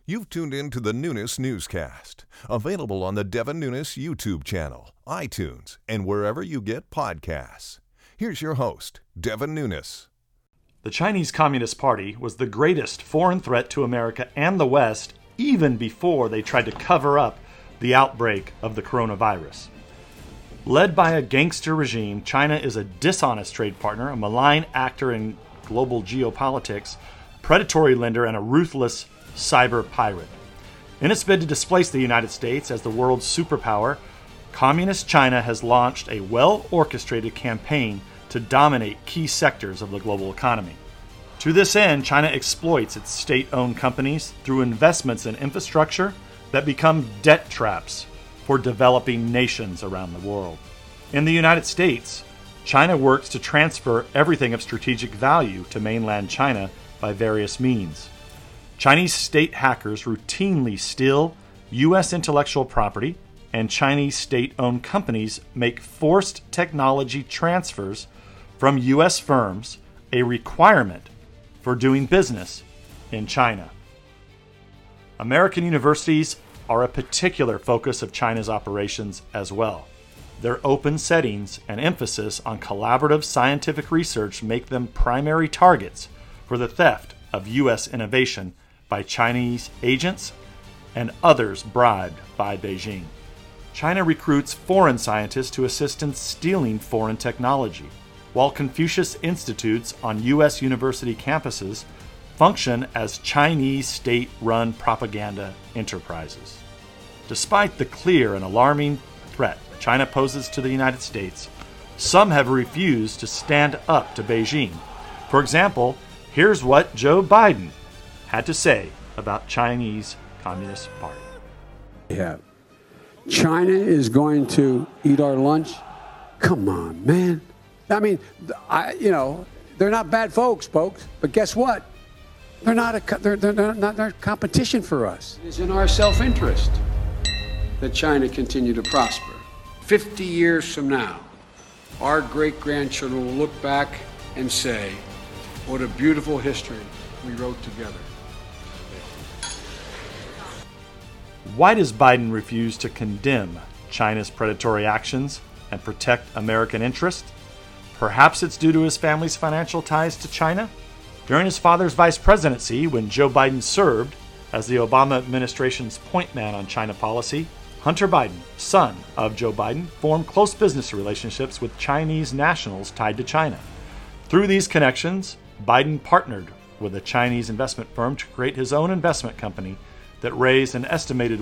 You've tuned in to the Nunes Newscast, available on the Devin Nunes YouTube channel, iTunes, and wherever you get podcasts. Here's your host, Devin Nunes. The Chinese Communist Party was the greatest foreign threat to America and the West even before they tried to cover up the outbreak of the coronavirus. Led by a gangster regime, China is a dishonest trade partner, a malign actor in global geopolitics, predatory lender, and a ruthless cyber pirate. In its bid to displace the United States as the world's superpower, Communist China has launched a well-orchestrated campaign to dominate key sectors of the global economy. To this end, China exploits its state-owned companies through investments in infrastructure that become debt traps for developing nations around the world. In the United States, China works to transfer everything of strategic value to mainland China by various means. Chinese state hackers routinely steal U.S. intellectual property, and Chinese state-owned companies make forced technology transfers from U.S. firms, a requirement for doing business in China. American universities are a particular focus of China's operations as well. Their open settings and emphasis on collaborative scientific research make them primary targets for the theft of U.S. innovation by Chinese agents and others bribed by Beijing. China recruits foreign scientists to assist in stealing foreign technology, while Confucius Institutes on U.S. university campuses function as Chinese state-run propaganda enterprises. Despite the clear and alarming threat China poses to the United States, some have refused to stand up to Beijing. For example, here's what Joe Biden had to say about Chinese Communist Party. Yeah. China is going to eat our lunch? Come on, man. I mean, they're not bad folks, but guess what? They're not competition for us. It's in our self-interest that China continue to prosper. 50 years from now, our great-grandchildren will look back and say, what a beautiful history we wrote together. Why does Biden refuse to condemn China's predatory actions and protect American interests? Perhaps it's due to his family's financial ties to China. During his father's vice presidency, when Joe Biden served as the Obama administration's point man on China policy, Hunter Biden, son of Joe Biden, formed close business relationships with Chinese nationals tied to China. Through these connections, Biden partnered with a Chinese investment firm to create his own investment company that raised an estimated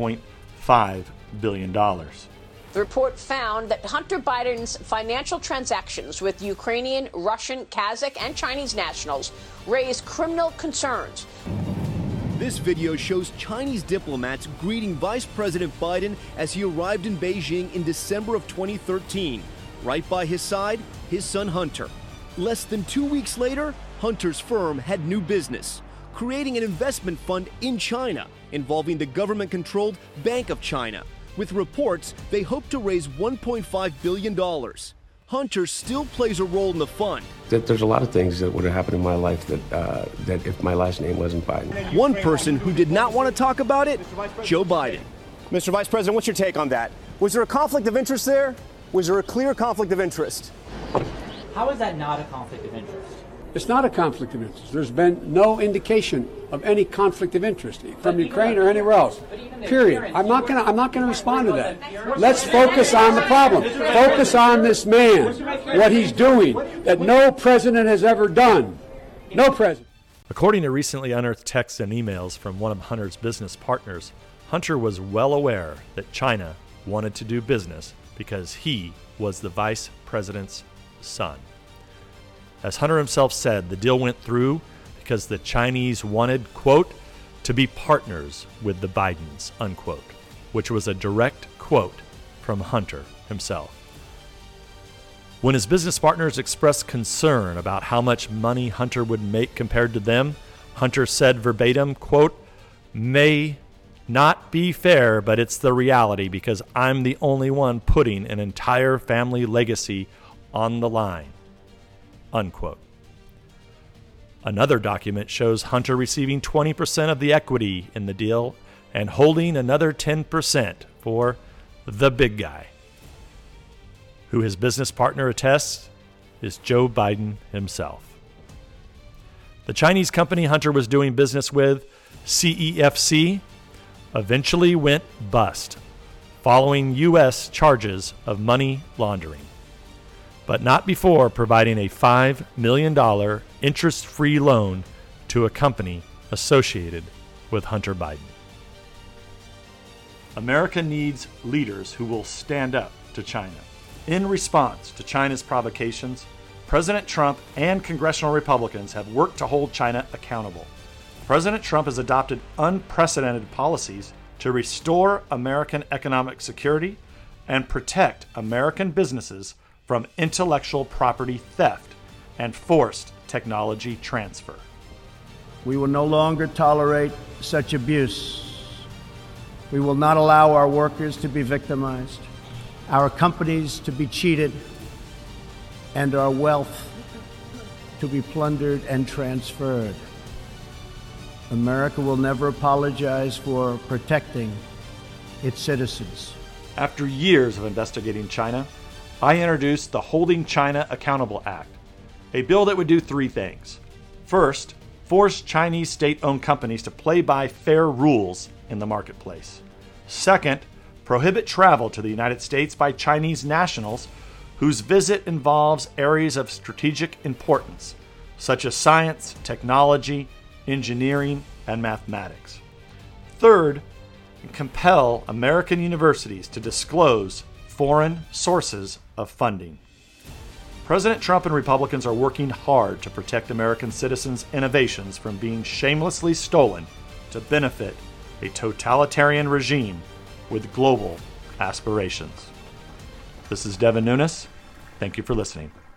$1.5 billion. The report found that Hunter Biden's financial transactions with Ukrainian, Russian, Kazakh, and Chinese nationals raised criminal concerns. This video shows Chinese diplomats greeting Vice President Biden as he arrived in Beijing in December of 2013. Right by his side, his son Hunter. Less than 2 weeks later, Hunter's firm had new business, creating an investment fund in China involving the government-controlled Bank of China. With reports, they hope to raise $1.5 billion. Hunter still plays a role in the fund. There's a lot of things that would have happened in my life that if my last name wasn't Biden. One person who did not want to talk about it, Joe Biden. Mr. Vice President, what's your take on that? Was there a conflict of interest there? Was there a clear conflict of interest? How is that not a conflict of interest? It's not a conflict of interest. There's been no indication of any conflict of interest from Ukraine or anywhere else. Period. I'm not going to respond to that. Let's focus on the problem. Focus on this man, what he's doing, that no president has ever done. No president. According to recently unearthed texts and emails from one of Hunter's business partners, Hunter was well aware that China wanted to do business because he was the vice president's son. As Hunter himself said, the deal went through because the Chinese wanted, quote, to be partners with the Bidens, unquote, which was a direct quote from Hunter himself. When his business partners expressed concern about how much money Hunter would make compared to them, Hunter said verbatim, quote, may not be fair, but it's the reality because I'm the only one putting an entire family legacy on the line, unquote. Another document shows Hunter receiving 20% of the equity in the deal and holding another 10% for the big guy, who his business partner attests is Joe Biden himself. The Chinese company Hunter was doing business with, CEFC, eventually went bust, following U.S. charges of money laundering, but not before providing a $5 million interest-free loan to a company associated with Hunter Biden. America needs leaders who will stand up to China. In response to China's provocations, President Trump and congressional Republicans have worked to hold China accountable. President Trump has adopted unprecedented policies to restore American economic security and protect American businesses from intellectual property theft and forced technology transfer. We will no longer tolerate such abuse. We will not allow our workers to be victimized, our companies to be cheated, and our wealth to be plundered and transferred. America will never apologize for protecting its citizens. After years of investigating China, I introduced the Holding China Accountable Act, a bill that would do three things. First, force Chinese state-owned companies to play by fair rules in the marketplace. Second, prohibit travel to the United States by Chinese nationals whose visit involves areas of strategic importance, such as science, technology, engineering, and mathematics. Third, compel American universities to disclose foreign sources of funding. President Trump and Republicans are working hard to protect American citizens' innovations from being shamelessly stolen to benefit a totalitarian regime with global aspirations. This is Devin Nunes. Thank you for listening.